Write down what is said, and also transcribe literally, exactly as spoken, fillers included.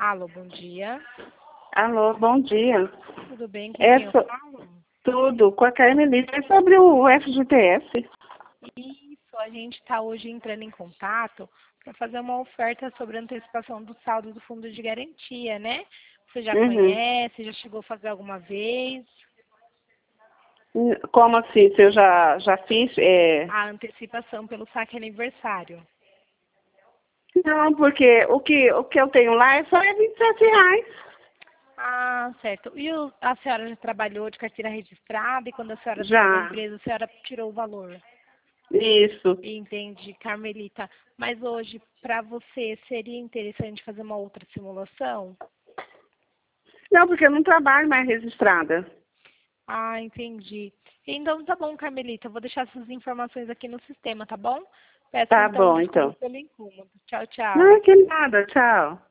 Alô, bom dia. Alô, bom dia. Tudo bem? Com É quem eu so- falo? Tudo, com a Carmelita. É sobre o F G T S. Isso, a gente está hoje entrando em contato para fazer uma oferta sobre a antecipação do saldo do fundo de garantia, né? Você já Uhum. conhece, já chegou a fazer alguma vez? Hum, Como assim? Se eu já, já fiz? É... A antecipação pelo saque aniversário. Não, porque o que, o que eu tenho lá é só é vinte e sete reais. Ah, certo. E o- a senhora já trabalhou de carteira registrada e quando a senhora saiu da Já. empresa, a senhora tirou o valor? Isso. Entendi, Carmelita. Mas hoje, para você, seria interessante fazer uma outra simulação? Não, porque eu não trabalho mais registrada. Ah, entendi. Então tá bom, Carmelita. Eu vou deixar essas informações aqui no sistema, tá bom? Peço Tá então bom, desculpa então. pelo incômodo. Tchau, tchau. Não, que nada. Tchau.